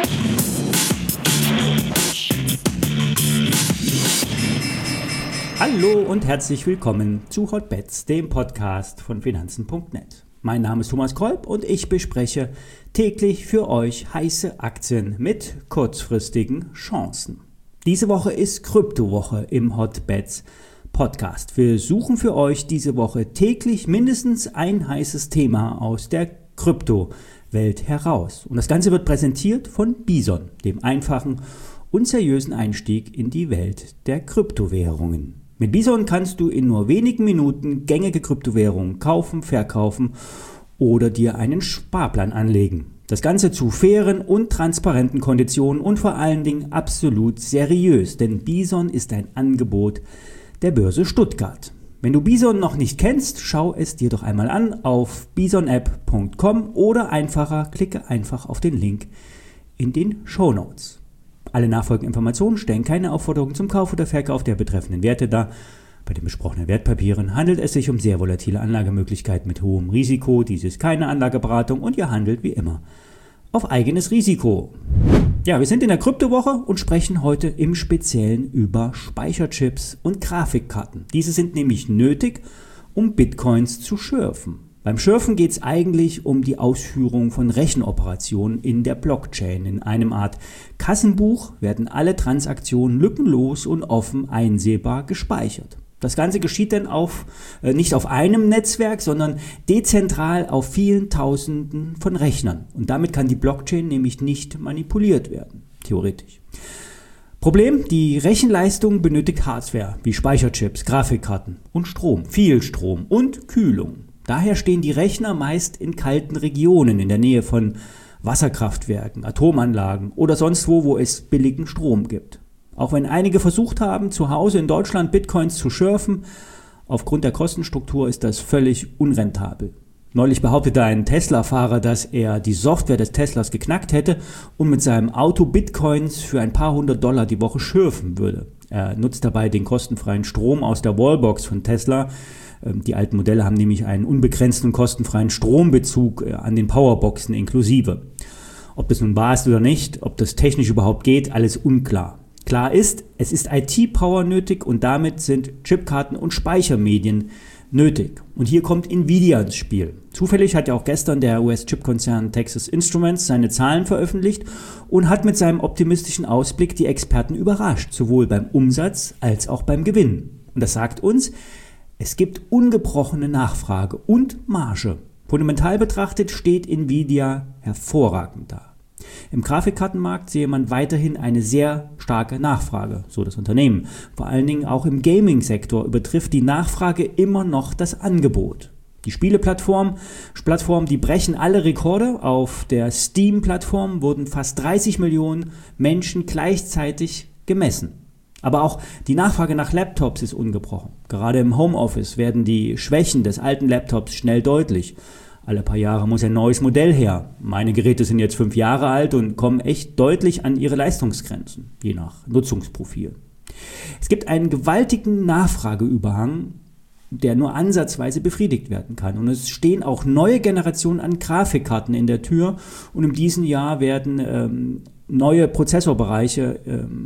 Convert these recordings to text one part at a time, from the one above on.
Hallo und herzlich willkommen zu Hotbets, dem Podcast von Finanzen.net. Mein Name ist Thomas Kolb und ich bespreche täglich für euch heiße Aktien mit kurzfristigen Chancen. Diese Woche ist Kryptowoche im Hotbets Podcast. Wir suchen für euch diese Woche täglich mindestens ein heißes Thema aus der Kryptowelt heraus. Und das Ganze wird präsentiert von Bison, dem einfachen und seriösen Einstieg in die Welt der Kryptowährungen. Mit Bison kannst du in nur wenigen Minuten gängige Kryptowährungen kaufen, verkaufen oder dir einen Sparplan anlegen. Das Ganze zu fairen und transparenten Konditionen und vor allen Dingen absolut seriös, denn Bison ist ein Angebot der Börse Stuttgart. Wenn du Bison noch nicht kennst, schau es dir doch einmal an auf bisonapp.com oder klicke einfach auf den Link in den Shownotes. Alle nachfolgenden Informationen stellen keine Aufforderung zum Kauf oder Verkauf der betreffenden Werte dar. Bei den besprochenen Wertpapieren handelt es sich um sehr volatile Anlagemöglichkeiten mit hohem Risiko. Dies ist keine Anlageberatung und ihr handelt wie immer auf eigenes Risiko. Ja, wir sind in der Kryptowoche und sprechen heute im Speziellen über Speicherchips und Grafikkarten. Diese sind nämlich nötig, um Bitcoins zu schürfen. Beim Schürfen geht es eigentlich um die Ausführung von Rechenoperationen in der Blockchain. In einem Art Kassenbuch werden alle Transaktionen lückenlos und offen einsehbar gespeichert. Das Ganze geschieht dann nicht auf einem Netzwerk, sondern dezentral auf vielen Tausenden von Rechnern. Und damit kann die Blockchain nämlich nicht manipuliert werden, theoretisch. Problem, die Rechenleistung benötigt Hardware wie Speicherchips, Grafikkarten und Strom, viel Strom und Kühlung. Daher stehen die Rechner meist in kalten Regionen in der Nähe von Wasserkraftwerken, Atomanlagen oder sonst wo es billigen Strom gibt. Auch wenn einige versucht haben, zu Hause in Deutschland Bitcoins zu schürfen, aufgrund der Kostenstruktur ist das völlig unrentabel. Neulich behauptete ein Tesla-Fahrer, dass er die Software des Teslas geknackt hätte und mit seinem Auto Bitcoins für ein paar $100 die Woche schürfen würde. Er nutzt dabei den kostenfreien Strom aus der Wallbox von Tesla. Die alten Modelle haben nämlich einen unbegrenzten und kostenfreien Strombezug an den Powerboxen inklusive. Ob das nun wahr ist oder nicht, ob das technisch überhaupt geht, alles unklar. Klar ist, es ist IT-Power nötig und damit sind Chipkarten und Speichermedien nötig. Und hier kommt Nvidia ins Spiel. Zufällig hat ja auch gestern der US-Chip-Konzern Texas Instruments seine Zahlen veröffentlicht und hat mit seinem optimistischen Ausblick die Experten überrascht, sowohl beim Umsatz als auch beim Gewinn. Und das sagt uns, es gibt ungebrochene Nachfrage und Marge. Fundamental betrachtet steht Nvidia hervorragend da. Im Grafikkartenmarkt sehe man weiterhin eine sehr starke Nachfrage, so das Unternehmen. Vor allen Dingen auch im Gaming-Sektor übertrifft die Nachfrage immer noch das Angebot. Die Spieleplattformen, die brechen alle Rekorde. Auf der Steam-Plattform wurden fast 30 Millionen Menschen gleichzeitig gemessen. Aber auch die Nachfrage nach Laptops ist ungebrochen. Gerade im Homeoffice werden die Schwächen des alten Laptops schnell deutlich. Alle paar Jahre muss ein neues Modell her. Meine Geräte sind jetzt 5 Jahre alt und kommen echt deutlich an ihre Leistungsgrenzen, je nach Nutzungsprofil. Es gibt einen gewaltigen Nachfrageüberhang, der nur ansatzweise befriedigt werden kann. Und es stehen auch neue Generationen an Grafikkarten in der Tür. Und in diesem Jahr werden neue Prozessorbereiche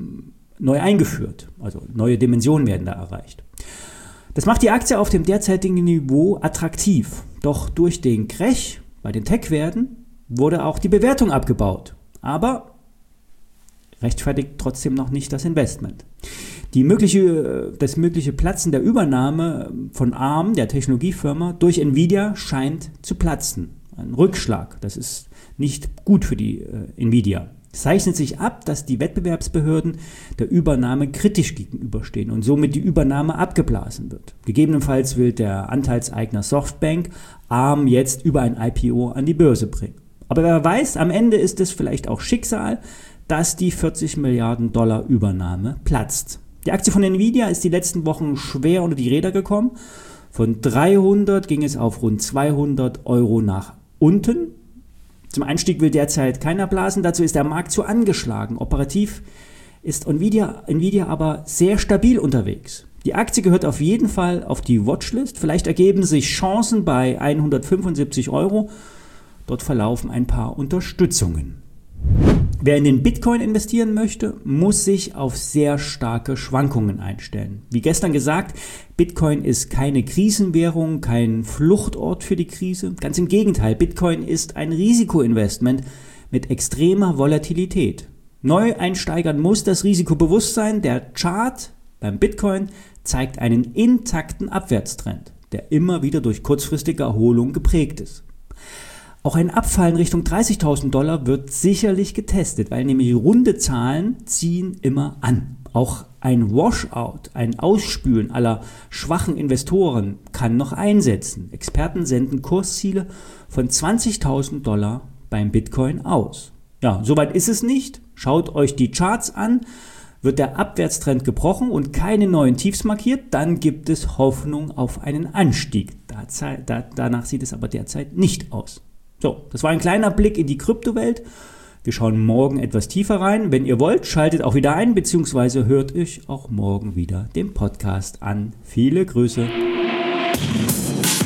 neu eingeführt. Also neue Dimensionen werden da erreicht. Das macht die Aktie auf dem derzeitigen Niveau attraktiv. Doch durch den Crash bei den Tech-Werten wurde auch die Bewertung abgebaut. Aber rechtfertigt trotzdem noch nicht das Investment. Das mögliche Platzen der Übernahme von ARM, der Technologiefirma, durch Nvidia scheint zu platzen. Ein Rückschlag, das ist nicht gut für die Nvidia. Es zeichnet sich ab, dass die Wettbewerbsbehörden der Übernahme kritisch gegenüberstehen und somit die Übernahme abgeblasen wird. Gegebenenfalls will der Anteilseigner Softbank ARM jetzt über ein IPO an die Börse bringen. Aber wer weiß, am Ende ist es vielleicht auch Schicksal, dass die $40 Milliarden Übernahme platzt. Die Aktie von Nvidia ist die letzten Wochen schwer unter die Räder gekommen. Von 300 ging es auf rund 200 € nach unten. Zum Einstieg will derzeit keiner blasen, dazu ist der Markt zu angeschlagen. Operativ ist Nvidia aber sehr stabil unterwegs. Die Aktie gehört auf jeden Fall auf die Watchlist. Vielleicht ergeben sich Chancen bei 175 €. Dort verlaufen ein paar Unterstützungen. Wer in den Bitcoin investieren möchte, muss sich auf sehr starke Schwankungen einstellen. Wie gestern gesagt, Bitcoin ist keine Krisenwährung, kein Fluchtort für die Krise. Ganz im Gegenteil, Bitcoin ist ein Risikoinvestment mit extremer Volatilität. Neueinsteigern muss das Risiko bewusst sein. Der Chart beim Bitcoin zeigt einen intakten Abwärtstrend, der immer wieder durch kurzfristige Erholung geprägt ist. Auch ein Abfall in Richtung $30.000 wird sicherlich getestet, weil nämlich runde Zahlen ziehen immer an. Auch ein Washout, ein Ausspülen aller schwachen Investoren kann noch einsetzen. Experten senden Kursziele von $20.000 beim Bitcoin aus. Ja, soweit ist es nicht. Schaut euch die Charts an. Wird der Abwärtstrend gebrochen und keine neuen Tiefs markiert, dann gibt es Hoffnung auf einen Anstieg. Danach sieht es aber derzeit nicht aus. So, das war ein kleiner Blick in die Kryptowelt. Wir schauen morgen etwas tiefer rein. Wenn ihr wollt, schaltet auch wieder ein, beziehungsweise hört euch auch morgen wieder den Podcast an. Viele Grüße.